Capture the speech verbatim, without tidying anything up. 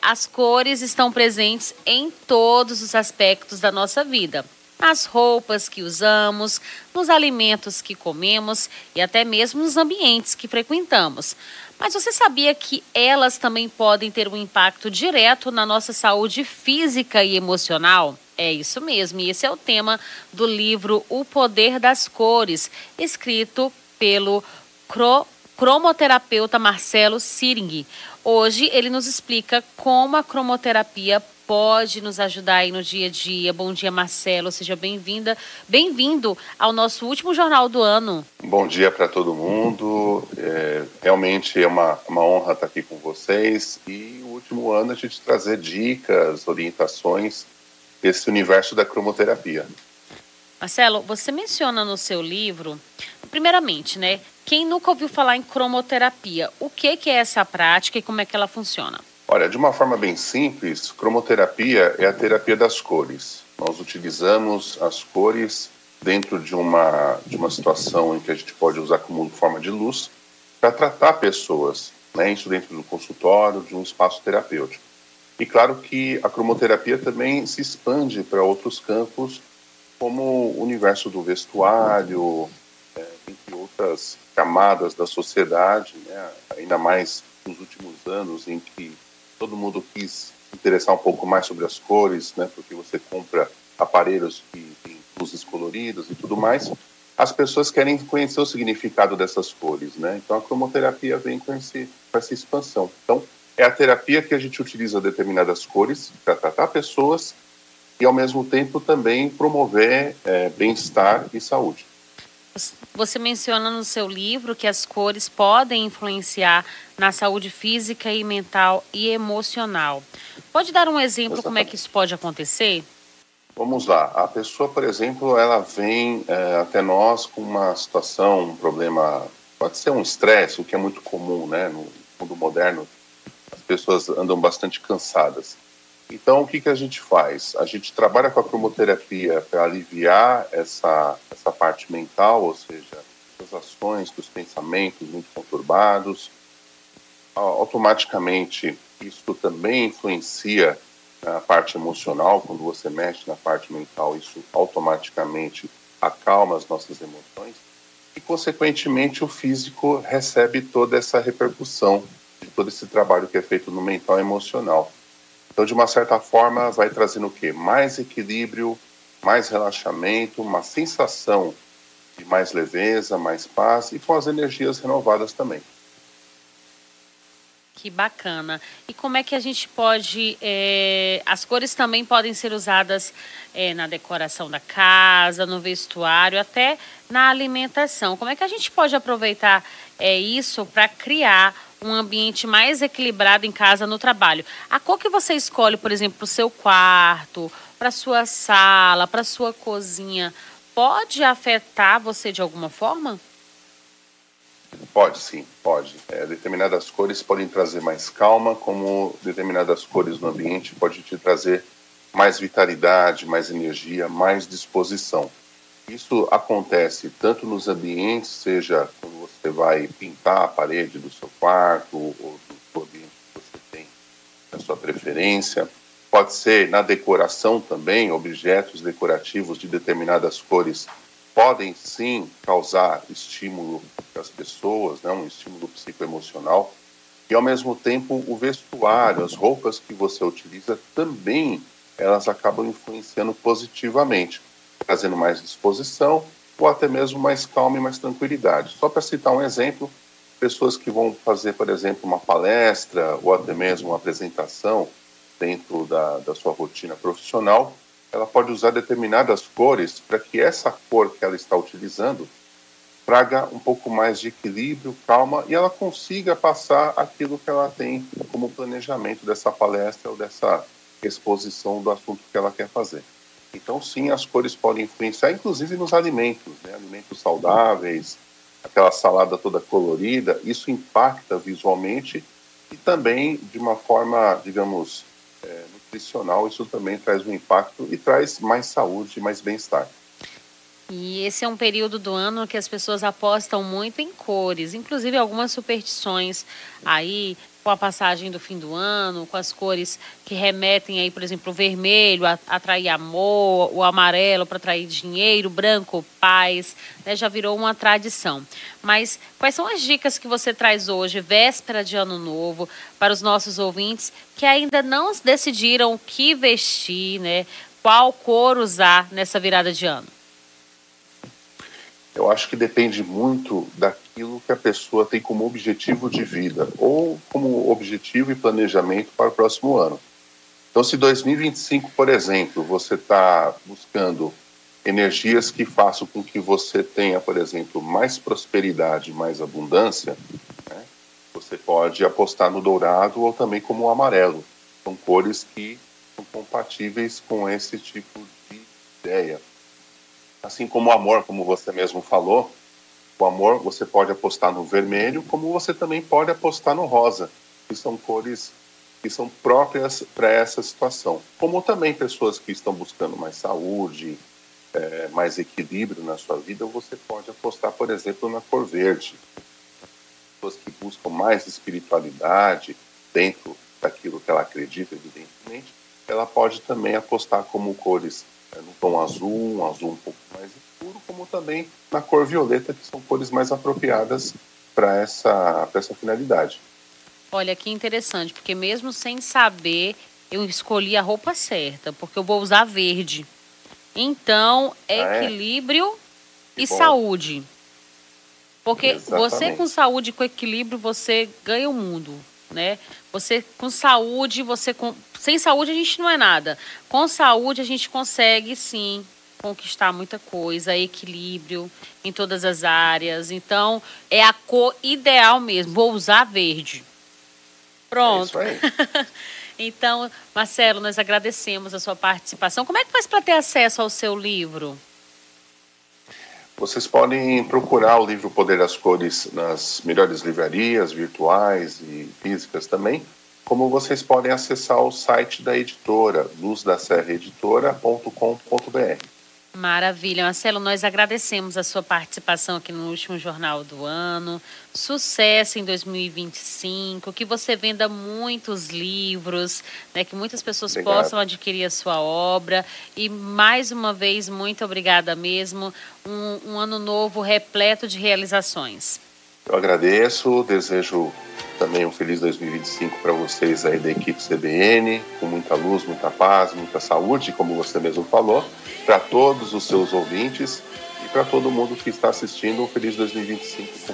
As cores estão presentes em todos os aspectos da nossa vida. Nas roupas que usamos, nos alimentos que comemos e até mesmo nos ambientes que frequentamos. Mas você sabia que elas também podem ter um impacto direto na nossa saúde física e emocional? É isso mesmo, e esse é o tema do livro O Poder das Cores, escrito pelo cro cromoterapeuta Marcelo Siring. Hoje ele nos explica como a cromoterapia pode nos ajudar aí no dia a dia. Bom dia, Marcelo, seja bem-vinda, bem-vindo ao nosso último jornal do ano. Bom dia para todo mundo, é, realmente é uma, uma honra estar aqui com vocês e o último ano a gente trazer dicas, orientações desse universo da cromoterapia. Marcelo, você menciona no seu livro, primeiramente, né, quem nunca ouviu falar em cromoterapia, o que, que é essa prática e como é que ela funciona? Olha, de uma forma bem simples, cromoterapia é a terapia das cores. Nós utilizamos as cores dentro de uma, de uma situação em que a gente pode usar como forma de luz para tratar pessoas, né, isso dentro do consultório, de um espaço terapêutico. E claro que a cromoterapia também se expande para outros campos, como o universo do vestuário, é, entre outras camadas da sociedade, né, ainda mais nos últimos anos em que todo mundo quis se interessar um pouco mais sobre as cores, né, porque você compra aparelhos que têm luzes coloridas e tudo mais, as pessoas querem conhecer o significado dessas cores, né? Então a cromoterapia vem com, esse, com essa expansão. Então é a terapia que a gente utiliza determinadas cores para tratar pessoas e ao mesmo tempo também promover é, bem-estar e saúde. Você menciona no seu livro que as cores podem influenciar na saúde física e mental e emocional. Pode dar um exemplo Exatamente. Como é que isso pode acontecer? Vamos lá. A pessoa, por exemplo, ela vem é, até nós com uma situação, um problema, pode ser um estresse, o que é muito comum, né? No mundo moderno, as pessoas andam bastante cansadas. Então, o que, que a gente faz? A gente trabalha com a cromoterapia para aliviar essa, essa parte mental, ou seja, as ações, os pensamentos muito conturbados. Automaticamente, isso também influencia a parte emocional. Quando você mexe na parte mental, isso automaticamente acalma as nossas emoções. E, consequentemente, o físico recebe toda essa repercussão de todo esse trabalho que é feito no mental e emocional. Então, de uma certa forma, vai trazendo o quê? Mais equilíbrio, mais relaxamento, uma sensação de mais leveza, mais paz e com as energias renovadas também. Que bacana. E como é que a gente pode... É, as cores também podem ser usadas é, na decoração da casa, no vestuário, até na alimentação. Como é que a gente pode aproveitar é, isso para criar um ambiente mais equilibrado em casa, no trabalho? A cor que você escolhe, por exemplo, para o seu quarto, para a sua sala, para a sua cozinha, pode afetar você de alguma forma? Pode sim, pode. É, determinadas cores podem trazer mais calma, como determinadas cores no ambiente podem te trazer mais vitalidade, mais energia, mais disposição. Isso acontece tanto nos ambientes, seja quando você vai pintar a parede do seu quarto ou do ambiente que você tem a sua preferência. Pode ser na decoração também, objetos decorativos de determinadas cores podem sim causar estímulo para as pessoas, né, um estímulo psicoemocional. E ao mesmo tempo o vestuário, as roupas que você utiliza também, elas acabam influenciando positivamente, trazendo mais disposição ou até mesmo mais calma e mais tranquilidade. Só para citar um exemplo, pessoas que vão fazer, por exemplo, uma palestra ou até mesmo uma apresentação dentro da, da sua rotina profissional, ela pode usar determinadas cores para que essa cor que ela está utilizando traga um pouco mais de equilíbrio, calma, e ela consiga passar aquilo que ela tem como planejamento dessa palestra ou dessa exposição do assunto que ela quer fazer. Então, sim, as cores podem influenciar, inclusive nos alimentos, né? Alimentos saudáveis, aquela salada toda colorida, isso impacta visualmente e também de uma forma, digamos, é, nutricional, isso também traz um impacto e traz mais saúde e mais bem-estar. E esse é um período do ano que as pessoas apostam muito em cores, inclusive algumas superstições aí com a passagem do fim do ano, com as cores que remetem aí, por exemplo, o vermelho, a atrair amor, o amarelo para atrair dinheiro, o branco, paz, né? Já virou uma tradição. Mas quais são as dicas que você traz hoje, véspera de Ano Novo, para os nossos ouvintes que ainda não decidiram o que vestir, né? Qual cor usar nessa virada de ano? Eu acho que depende muito daquilo que a pessoa tem como objetivo de vida ou como objetivo e planejamento para o próximo ano. Então, se dois mil e vinte e cinco, por exemplo, você está buscando energias que façam com que você tenha, por exemplo, mais prosperidade, mais abundância, né? Você pode apostar no dourado ou também como o amarelo. São cores que são compatíveis com esse tipo de ideia. Assim como o amor, como você mesmo falou, o amor você pode apostar no vermelho, como você também pode apostar no rosa, que são cores que são próprias para essa situação. Como também pessoas que estão buscando mais saúde, é, mais equilíbrio na sua vida, você pode apostar, por exemplo, na cor verde. Pessoas que buscam mais espiritualidade dentro daquilo que ela acredita, evidentemente, ela pode também apostar como cores no tom azul, um azul um pouco mais escuro, como também na cor violeta, que são cores mais apropriadas para essa, para essa finalidade. Olha, que interessante, porque mesmo sem saber, eu escolhi a roupa certa, porque eu vou usar verde. Então, é Ah, é? equilíbrio Que e bom. saúde. Porque Exatamente. você com saúde, com equilíbrio, você ganha o mundo, né? Você com saúde, você com... sem saúde a gente não é nada. Com saúde a gente consegue, sim, conquistar muita coisa, equilíbrio em todas as áreas. Então, é a cor ideal mesmo. Vou usar verde. Pronto. É isso aí. Então, Marcelo, nós agradecemos a sua participação. Como é que faz para ter acesso ao seu livro? Vocês podem procurar o livro Poder das Cores nas melhores livrarias virtuais e físicas também, como vocês podem acessar o site da editora, luz da serra editora ponto com ponto br. Maravilha. Marcelo, nós agradecemos a sua participação aqui no último Jornal do Ano. Sucesso em dois mil e vinte e cinco, que você venda muitos livros, né, que muitas pessoas Obrigado. possam adquirir a sua obra. E, mais uma vez, muito obrigada mesmo. Um, um ano novo repleto de realizações. Eu agradeço, desejo também um feliz dois mil e vinte e cinco para vocês aí da equipe C B N, com muita luz, muita paz, muita saúde, como você mesmo falou, para todos os seus ouvintes e para todo mundo que está assistindo, um feliz dois mil e vinte e cinco.